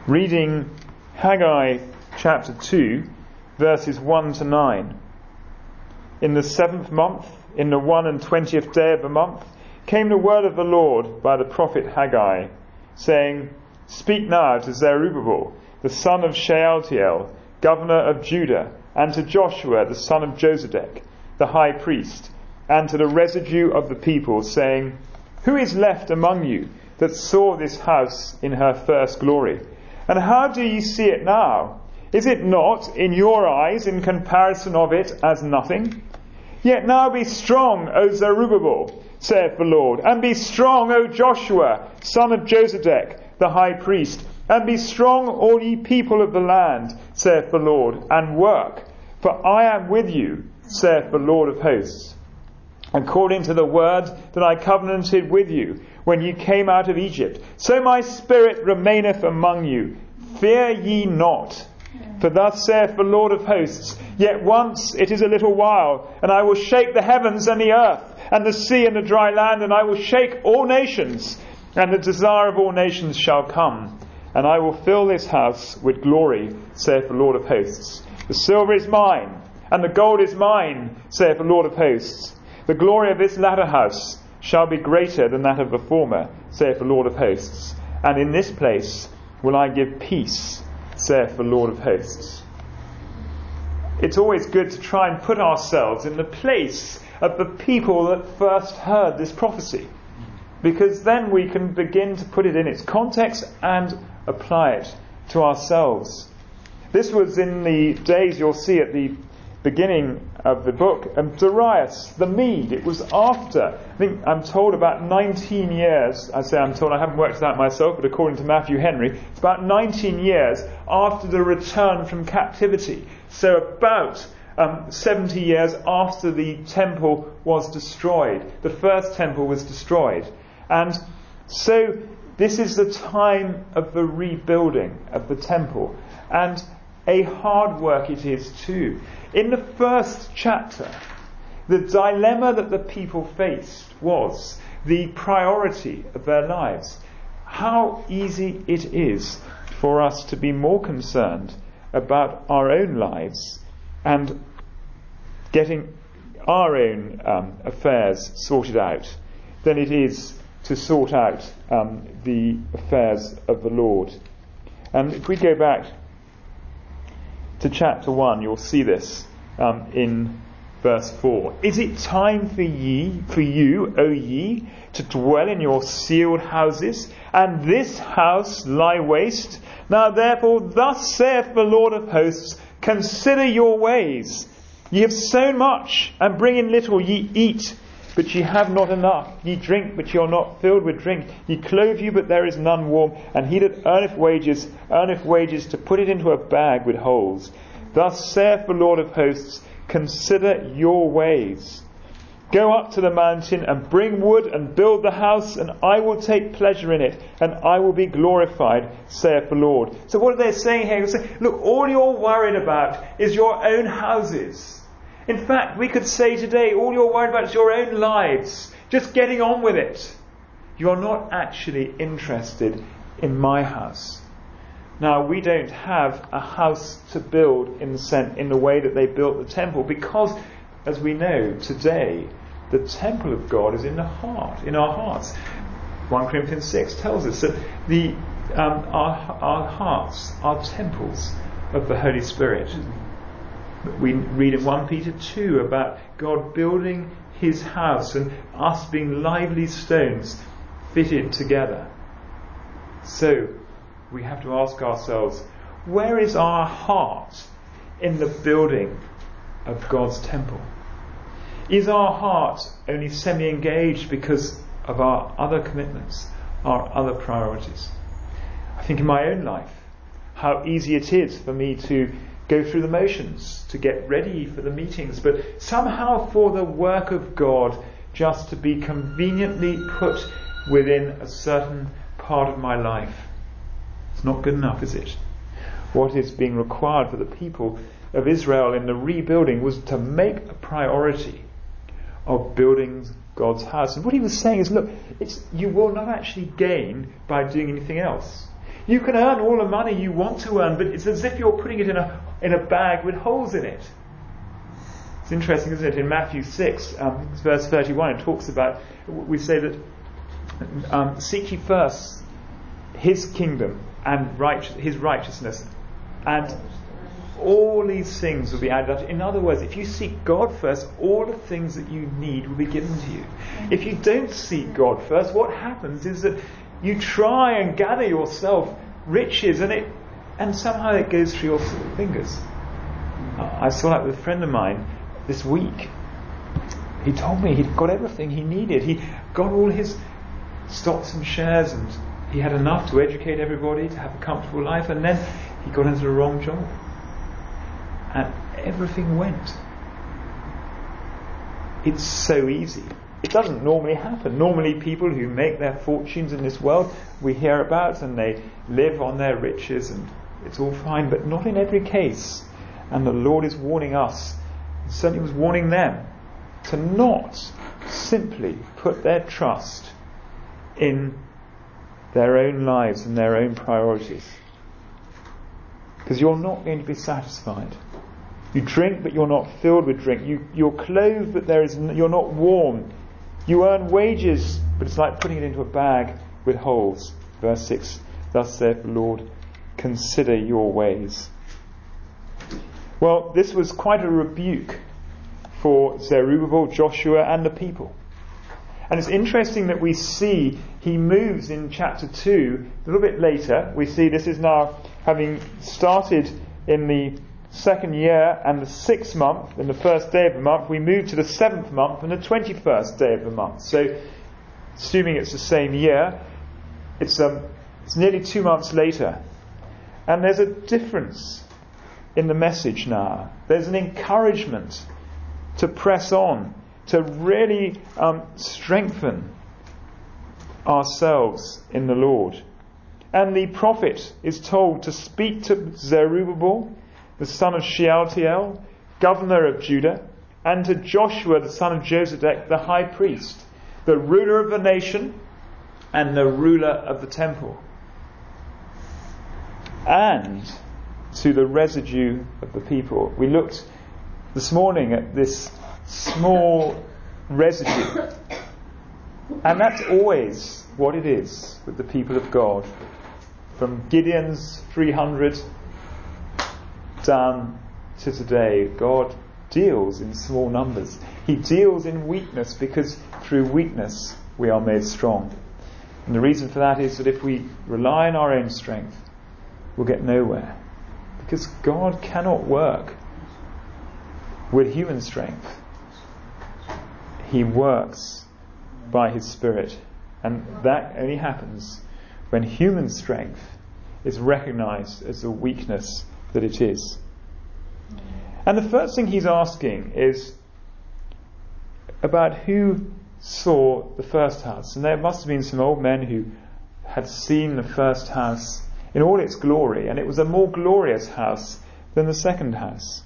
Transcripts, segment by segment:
Reading Haggai chapter 2, verses 1 to 9. In the 7th month, in the 21st day of the month, came the word of the Lord by the prophet Haggai, saying, Speak now to Zerubbabel, the son of Shealtiel, governor of Judah, and to Joshua, the son of Josedek, the high priest, and to the residue of the people, saying, Who is left among you that saw this house in her first glory? And how do ye see it now? Is it not in your eyes in comparison of it as nothing? Yet now be strong, O Zerubbabel, saith the Lord, and be strong, O Joshua, son of Josedek, the high priest, and be strong, all ye people of the land, saith the Lord, and work, for I am with you, saith the Lord of hosts. According to the word that I covenanted with you when you came out of Egypt, so my spirit remaineth among you. Fear ye not. For thus saith the Lord of hosts, Yet once it is a little while, and I will shake the heavens and the earth, and the sea and the dry land, and I will shake all nations, and the desire of all nations shall come. And I will fill this house with glory, saith the Lord of hosts. The silver is mine, and the gold is mine, saith the Lord of hosts. The glory of this latter house shall be greater than that of the former, saith the Lord of hosts. And in this place will I give peace, saith the Lord of hosts. It's always good to try and put ourselves in the place of the people that first heard this prophecy, because then we can begin to put it in its context and apply it to ourselves. This was in the days, you'll see at the beginning of the book, Darius the Mede. It was after, I'm told about 19 years, I haven't worked it out myself, but according to Matthew Henry, it's about 19 years after the return from captivity. So about 70 years after the temple was destroyed. The first temple was destroyed. And so this is the time of the rebuilding of the temple. And a hard work it is too. In the first chapter, the dilemma that the people faced was the priority of their lives. How easy it is for us to be more concerned about our own lives and getting our own affairs sorted out than it is to sort out the affairs of the Lord. And if we go back to chapter 1, you'll see this in verse 4. Is it time for you, O ye, to dwell in your sealed houses, and this house lie waste? Now therefore, thus saith the Lord of hosts, consider your ways. Ye have sown much, and bring in little. Ye eat, but ye have not enough. Ye drink, but ye are not filled with drink. Ye clothe you, but there is none warm. And he that earneth wages to put it into a bag with holes. Thus saith the Lord of hosts, consider your ways. Go up to the mountain and bring wood and build the house, and I will take pleasure in it, and I will be glorified, saith the Lord. So what are they saying here? They're saying, look, all you're worried about is your own houses. In fact, we could say today, all you're worried about is your own lives. Just getting on with it. You're not actually interested in my house. Now, we don't have a house to build in the way that they built the temple, because, as we know today, the temple of God is in the heart, in our hearts. 1 Corinthians 6 tells us that our hearts are temples of the Holy Spirit. We read in 1 Peter 2 about God building his house and us being lively stones fitted together. So we have to ask ourselves, where is our heart in the building of God's temple? Is our heart only semi-engaged because of our other commitments, our other priorities? I think in my own life, how easy it is for me to go through the motions, to get ready for the meetings, but somehow for the work of God just to be conveniently put within a certain part of my life. It's not good enough, is it? What is being required for the people of Israel in the rebuilding was to make a priority of building God's house. And what he was saying is, look, you will not actually gain by doing anything else. You can earn all the money you want to earn, but it's as if you're putting it in a bag with holes in it. It's interesting, isn't it? In Matthew 6, verse 31, it talks about, we say that seek ye first his kingdom and his righteousness, and all these things will be added up. In other words, if you seek God first, all the things that you need will be given to you. If you don't seek God first, what happens is that you try and gather yourself riches, and somehow it goes through your fingers. I saw that with a friend of mine this week. He told me he'd got everything he needed. He got all his stocks and shares, and he had enough to educate everybody, to have a comfortable life, and then he got into the wrong job. And everything went. It's so easy. It doesn't normally happen. Normally people who make their fortunes in this world, we hear about, and they live on their riches, and it's all fine, but not in every case. And the Lord is warning us, and certainly was warning them, to not simply put their trust in their own lives and their own priorities. Because you're not going to be satisfied. You drink, but you're not filled with drink. You're clothed, but you're not warm. You earn wages, but it's like putting it into a bag with holes. Verse 6, thus saith the Lord, consider your ways. Well, this was quite a rebuke for Zerubbabel, Joshua, and the people. And it's interesting that we see he moves in chapter 2, a little bit later. We see this is now having started in the second year and the 6th month, in the first day of the month, we move to the 7th month and the 21st day of the month. So, assuming it's the same year, it's nearly 2 months later. And there's a difference in the message now. There's an encouragement to press on, to really strengthen ourselves in the Lord. And the prophet is told to speak to Zerubbabel, the son of Shealtiel, governor of Judah, and to Joshua, the son of Josedek, the high priest, the ruler of the nation and the ruler of the temple, and to the residue of the people. We looked this morning at this small residue, and that's always what it is with the people of God. From Gideon's 300 down to today, God deals in small numbers. He deals in weakness, because through weakness we are made strong. And the reason for that is that if we rely on our own strength, we'll get nowhere. Because God cannot work with human strength. He works by His Spirit. And that only happens when human strength is recognized as the weakness that it is. And the first thing he's asking is about who saw the first house. And there must have been some old men who had seen the first house in all its glory, and it was a more glorious house than the second house.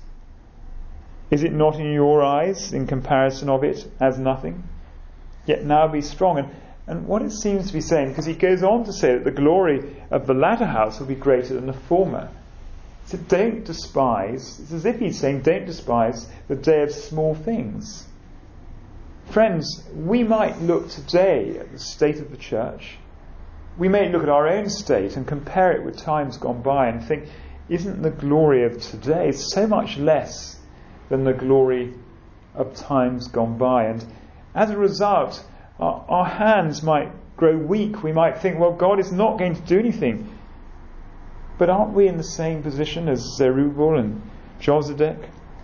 Is it not in your eyes, in comparison of it, as nothing? Yet now be strong. And what it seems to be saying, because he goes on to say that the glory of the latter house will be greater than the former. So don't despise, it's as if he's saying, don't despise the day of small things. Friends, we might look today at the state of the church. We may look at our own state and compare it with times gone by and think, isn't the glory of today so much less than the glory of times gone by? And as a result, our hands might grow weak. We might think, well, God is not going to do anything. But aren't we in the same position as Zerubbabel and Josedek?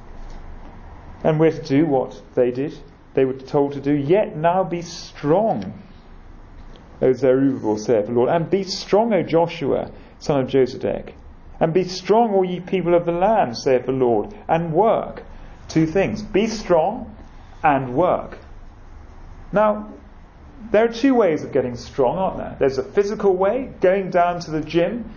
And we're to do what they did. They were told to do. Yet now be strong, O Zerubbabel, saith the Lord, and be strong, O Joshua, son of Josedek, and be strong, all ye people of the land, saith the Lord, and work. Two things: be strong and work. Now, there are two ways of getting strong, aren't there? There's a physical way, going down to the gym,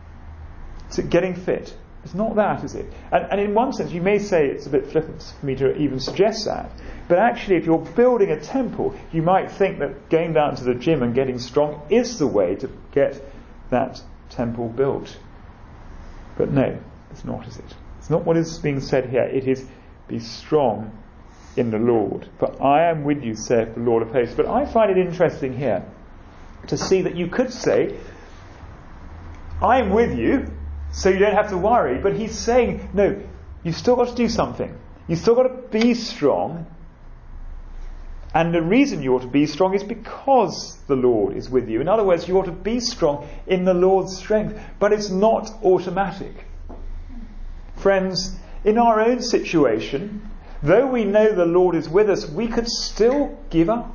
to getting fit. It's not that, is it? And in one sense, you may say it's a bit flippant for me to even suggest that. But actually, if you're building a temple, you might think that going down to the gym and getting strong is the way to get that temple built. But no, it's not, is it? It's not what is being said here. It is, be strong in the Lord. For I am with you, saith the Lord of hosts. But I find it interesting here to see that you could say, I am with you, so you don't have to worry. But he's saying, no, you've still got to do something. You've still got to be strong. And the reason you ought to be strong is because the Lord is with you. In other words, you ought to be strong in the Lord's strength. But it's not automatic. Friends, in our own situation, though we know the Lord is with us, we could still give up.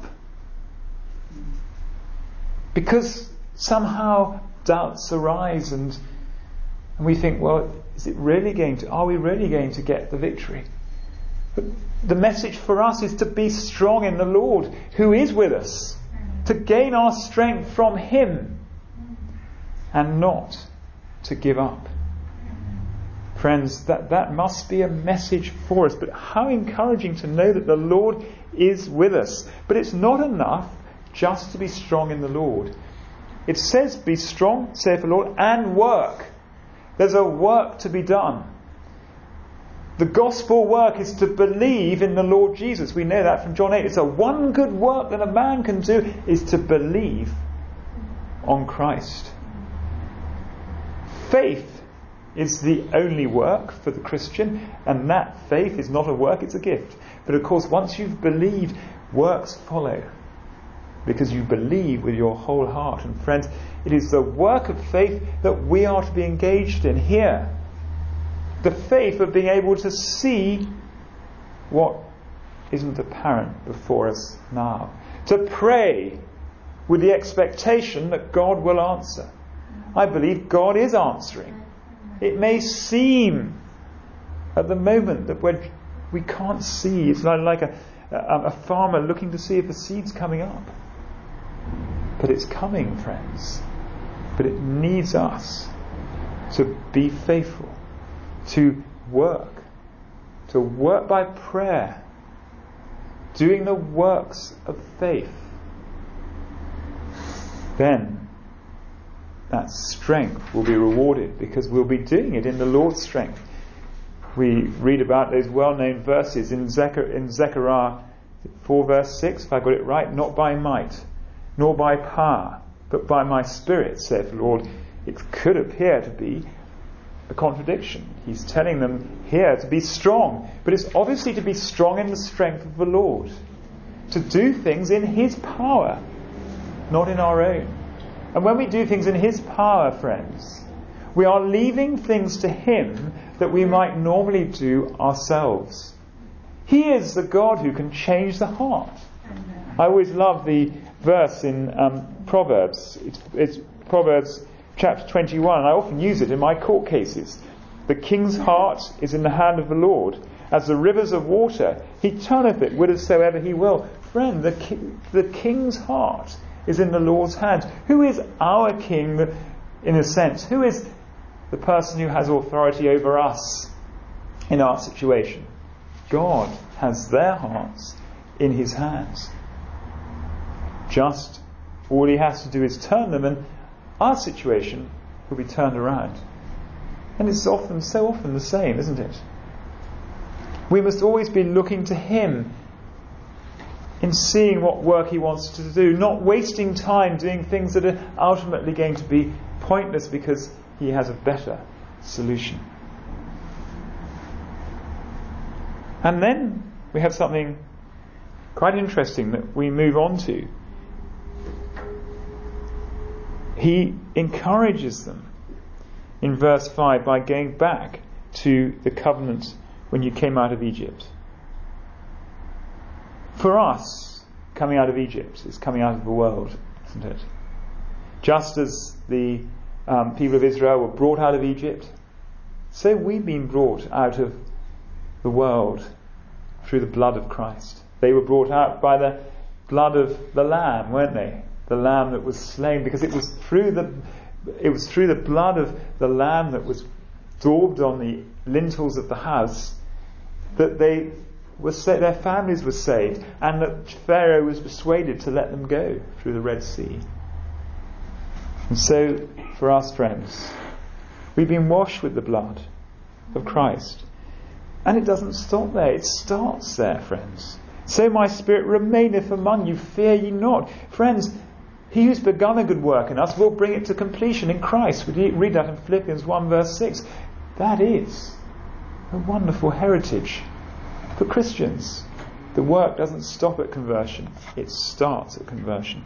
Because somehow doubts arise and we think, well, are we really going to get the victory? But the message for us is to be strong in the Lord who is with us, to gain our strength from Him and not to give up. Friends, that must be a message for us. But how encouraging to know that the Lord is with us. But it's not enough just to be strong in the Lord. It says, be strong, saith the Lord, and work. There's a work to be done. The gospel work is to believe in the Lord Jesus. We know that from John 8. It's a one good work that a man can do is to believe on Christ. Faith is the only work for the Christian, and that faith is not a work, it's a gift. But of course, once you've believed, works follow, because you believe with your whole heart. And friends, it is the work of faith that we are to be engaged in here. The faith of being able to see what isn't apparent before us now. To pray with the expectation that God will answer. I believe God is answering. It may seem at the moment that we can't see. It's like a farmer looking to see if the seed's coming up. But it's coming, friends. But it needs us to be faithful, to work by prayer, doing the works of faith. Then that strength will be rewarded, because we'll be doing it in the Lord's strength. We read about those well-known verses in Zechariah 4 verse 6, if I got it right, not by might, nor by power, but by my Spirit, saith the Lord. It could appear to be a contradiction. He's telling them here to be strong, but it's obviously to be strong in the strength of the Lord, to do things in His power, not in our own. And when we do things in His power, friends, we are leaving things to Him that we might normally do ourselves. He is the God who can change the heart. I always love the verse in Proverbs. It's Proverbs chapter 21, and I often use it in my court cases. The king's heart is in the hand of the Lord. As the rivers of water, He turneth it whithersoever He will. Friend, the king's heart is in the Lord's hand. Who is our king, in a sense? Who is the person who has authority over us in our situation? God has their hearts in His hands. Just all He has to do is turn them, and our situation will be turned around. And it's so often the same, isn't it? We must always be looking to Him in seeing what work He wants to do, not wasting time doing things that are ultimately going to be pointless because He has a better solution. And then we have something quite interesting that we move on to. He encourages them in verse 5 by going back to the covenant when you came out of Egypt. For us, coming out of Egypt is coming out of the world, isn't it? Just as the people of Israel were brought out of Egypt, so we've been brought out of the world through the blood of Christ. They were brought out by the blood of the Lamb, weren't they? The Lamb that was slain, because it was through the blood of the Lamb that was daubed on the lintels of the house that their families were saved, and that Pharaoh was persuaded to let them go through the Red Sea. And so for us, friends. We've been washed with the blood of Christ. And it doesn't stop there. It starts there, friends. So my spirit remaineth among you, fear ye not. Friends, he who's begun a good work in us will bring it to completion in Christ. We read that in Philippians 1 verse 6. That is a wonderful heritage for Christians. The work doesn't stop at conversion. It starts at conversion.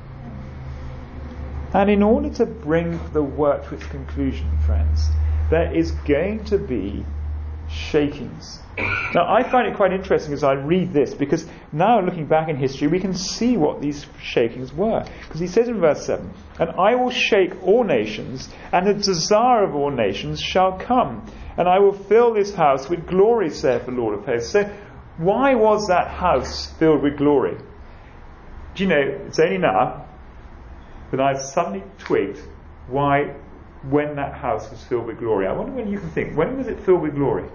And in order to bring the work to its conclusion, friends, there is going to be shakings. Now, I find it quite interesting as I read this, because now looking back in history, we can see what these shakings were. Because he says in verse 7, "And I will shake all nations, and the desire of all nations shall come. And I will fill this house with glory, saith the Lord of hosts." So, why was that house filled with glory? Do you know, it's only now that I've suddenly twigged when that house was filled with glory. I wonder when you can think. When was it filled with glory?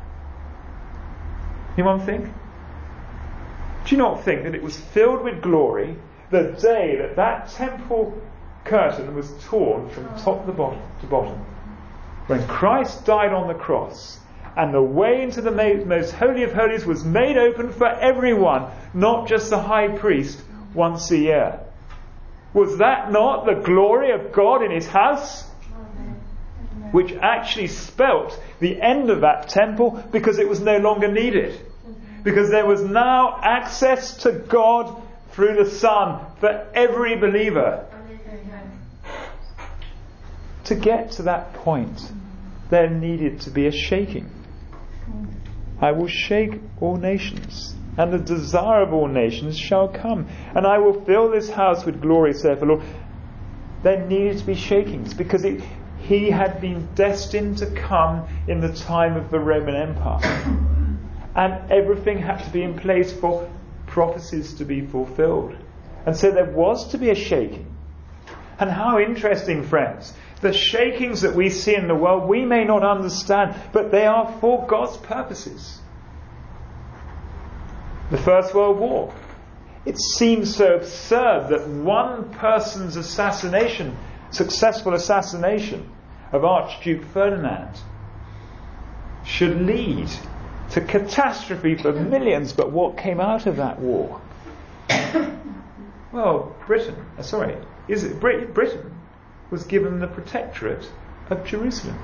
Anyone think? Do you not think that it was filled with glory the day that that temple curtain was torn from top to bottom? When Christ died on the cross and the way into the most holy of holies was made open for everyone, not just the high priest once a year. Was that not the glory of God in his house? Which actually spelt the end of that temple, because it was no longer needed. Because there was now access to God through the Son for every believer. To get to that point, there needed to be a shaking. I will shake all nations, and the desire of all nations shall come, and I will fill this house with glory, saith the Lord. There needed to be shakings, because he had been destined to come in the time of the Roman Empire. And everything had to be in place for prophecies to be fulfilled. And so there was to be a shaking. And how interesting, friends. The shakings that we see in the world, we may not understand, but they are for God's purposes. The First World War. It seems so absurd that one person's successful assassination of Archduke Ferdinand should lead to catastrophe for millions. But what came out of that war? Well, Britain was given the protectorate of Jerusalem.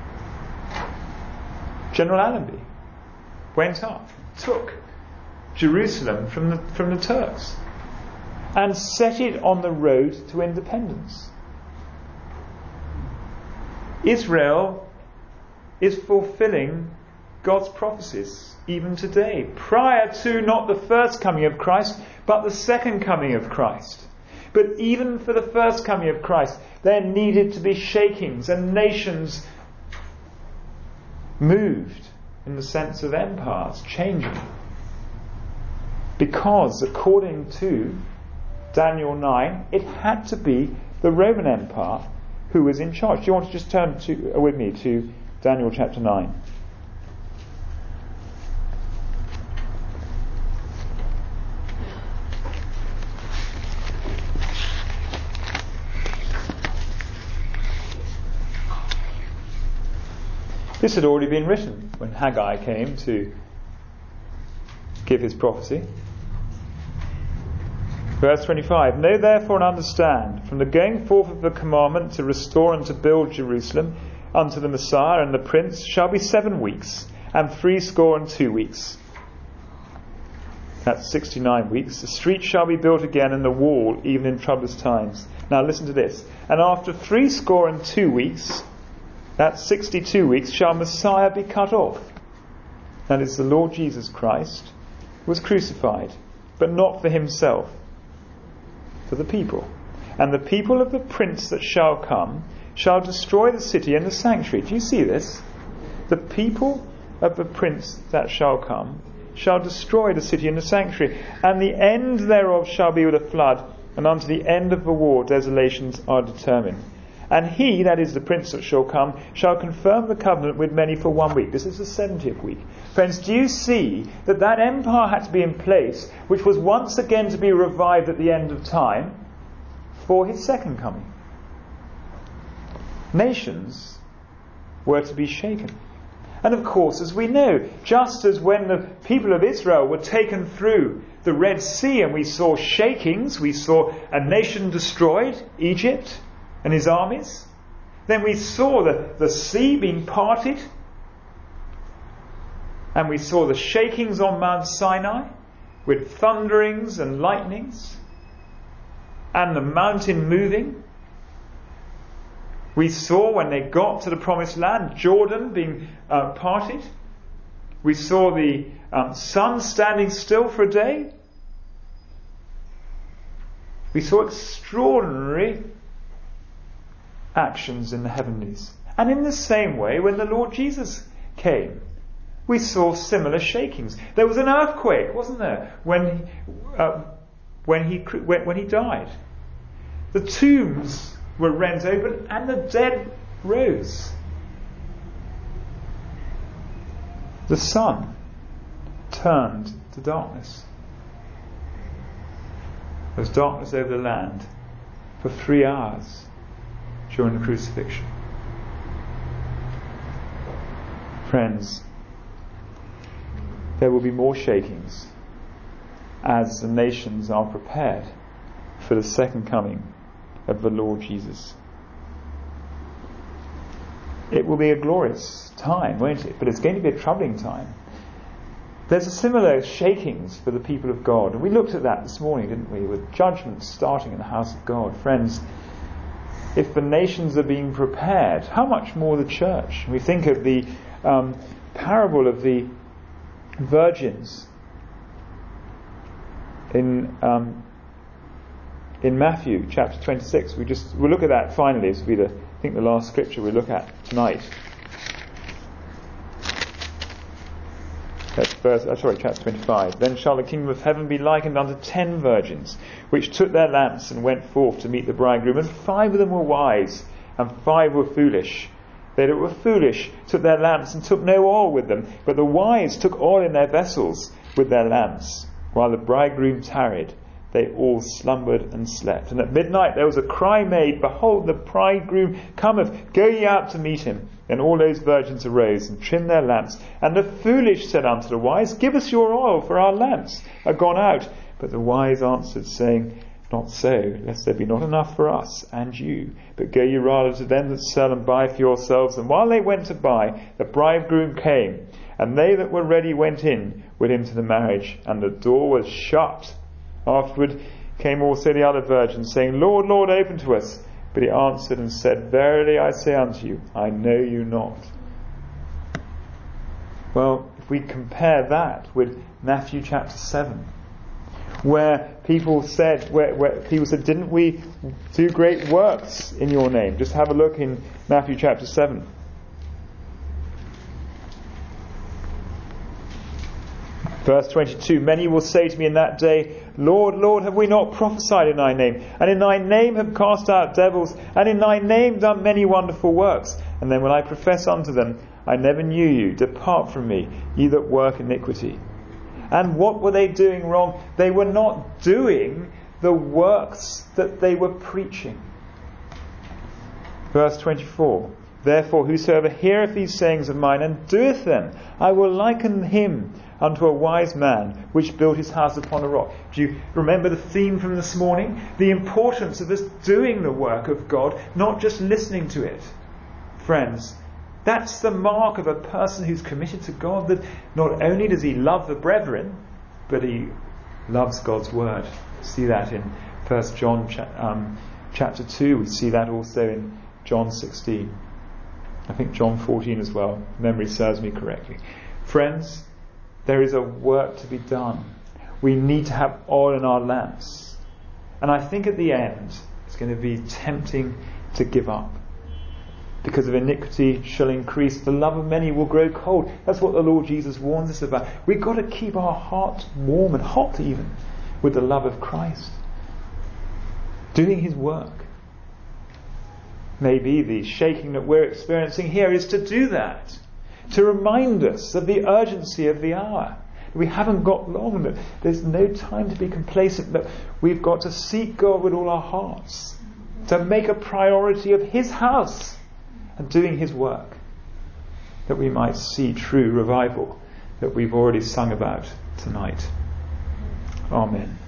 General Allenby went up, took Jerusalem from the Turks, and set it on the road to independence. Israel is fulfilling God's prophecies even today, prior to not the first coming of Christ, but the second coming of Christ. But even for the first coming of Christ, there needed to be shakings, and nations moved in the sense of empires changing. Because, according to Daniel 9, it had to be the Roman Empire who was in charge. Do you want to just turn with me to Daniel chapter 9? This had already been written when Haggai came to give his prophecy. Verse 25, "Know therefore and understand, from the going forth of the commandment to restore and to build Jerusalem unto the Messiah and the Prince shall be 7 weeks, and 62 weeks." That's 69 weeks. "The street shall be built again, and the wall, even in troublous times." Now listen to this. "And after 62 weeks, that's 62 weeks, shall Messiah be cut off. That is, the Lord Jesus Christ was crucified, but not for himself, for the people. And the people of the prince that shall come shall destroy the city and the sanctuary." Do you see this? The people of the prince that shall come shall destroy the city and the sanctuary, and the end thereof shall be with a flood, and unto the end of the war desolations are determined. And he, that is the prince that shall come, shall confirm the covenant with many for 1 week. This is the 70th week. Friends, do you see that empire had to be in place, which was once again to be revived at the end of time, for his second coming? nations were to be shaken. And of course, as we know, just as when the people of Israel were taken through the Red Sea and we saw shakings, we saw a nation destroyed, Egypt and his armies, then we saw the sea being parted, and we saw the shakings on Mount Sinai with thunderings and lightnings and the mountain moving. We saw when they got to the promised land, Jordan being parted. We saw the sun standing still for a day. We saw extraordinary actions in the heavenlies. And in the same way, when the Lord Jesus came, we saw similar shakings. There was an earthquake, wasn't there, when he died. The tombs were rent open and the dead rose. The sun turned to darkness. There was darkness over the land for 3 hours during the crucifixion. Friends, there will be more shakings as the nations are prepared for the second coming of the Lord Jesus. It will be a glorious time, won't it? But it's going to be a troubling time. There's a similar shakings for the people of God. And we looked at that this morning, didn't we? With judgment starting in the house of God. Friends, if the nations are being prepared, how much more the church? We think of the parable of the virgins in Matthew chapter 26. We'll look at that finally as be the last scripture we look at tonight. Chapter 25. Then shall the kingdom of heaven be likened unto 10 virgins, which took their lamps and went forth to meet the bridegroom. And 5 of them were wise, and 5 were foolish. They that were foolish took their lamps and took no oil with them, but the wise took oil in their vessels with their lamps. While the bridegroom tarried, they all slumbered and slept. And at midnight there was a cry made, Behold, the bridegroom cometh, go ye out to meet him. Then all those virgins arose and trimmed their lamps. And the foolish said unto the wise, Give us your oil, for our lamps are gone out. But the wise answered, saying, Not so, lest there be not enough for us and you. But go ye rather to them that sell and buy for yourselves. And while they went to buy, the bridegroom came, and they that were ready went in with him to the marriage, and the door was shut. Afterward came also the other virgins, saying, Lord, Lord, open to us. But he answered and said, Verily I say unto you, I know you not. Well, if we compare that with Matthew chapter 7, where people said, didn't we do great works in your name? Just have a look in Matthew chapter 7. Verse 22, Many will say to me in that day, Lord, Lord, have we not prophesied in thy name? And in thy name have cast out devils, and in thy name done many wonderful works? And then will I profess unto them, I never knew you, depart from me, ye that work iniquity. And what were they doing wrong? They were not doing the works that they were preaching. Verse 24, Therefore whosoever heareth these sayings of mine and doeth them, I will liken him unto a wise man which built his house upon a rock. Do you remember the theme from this morning? The importance of us doing the work of God, not just listening to it. Friends, that's the mark of a person who's committed to God, that not only does he love the brethren, but he loves God's word. See that in 1 John chapter 2. We see that also in John 16. I think John 14 as well. Memory serves me correctly. Friends, there is a work to be done. We need to have oil in our lamps. And I think at the end, it's going to be tempting to give up. Because of iniquity shall increase, the love of many will grow cold. That's what the Lord Jesus warns us about. We've got to keep our hearts warm and hot even with the love of Christ. Doing his work. Maybe the shaking that we're experiencing here is to do that. To remind us of the urgency of the hour. We haven't got long, that there's no time to be complacent, that we've got to seek God with all our hearts, to make a priority of his house and doing his work, that we might see true revival that we've already sung about tonight. Amen.